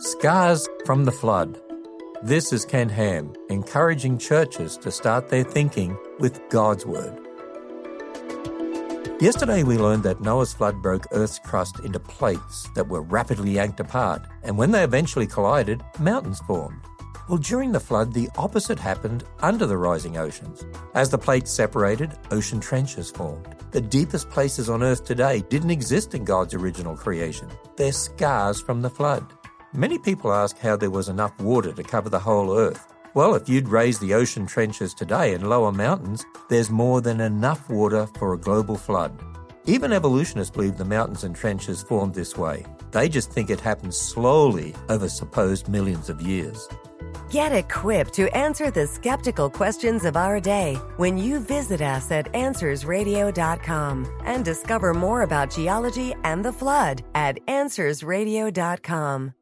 Scars from the Flood. This is Ken Ham, encouraging churches to start their thinking with God's Word. Yesterday we learned that Noah's flood broke Earth's crust into plates that were rapidly yanked apart, and when they eventually collided, mountains formed. Well, during the flood, the opposite happened under the rising oceans. As the plates separated, ocean trenches formed. The deepest places on Earth today didn't exist in God's original creation. They're scars from the flood. Many people ask how there was enough water to cover the whole Earth. Well, if you'd raise the ocean trenches today and lower mountains, there's more than enough water for a global flood. Even evolutionists believe the mountains and trenches formed this way. They just think it happened slowly over supposed millions of years. Get equipped to answer the skeptical questions of our day when you visit us at AnswersRadio.com and discover more about geology and the flood at AnswersRadio.com.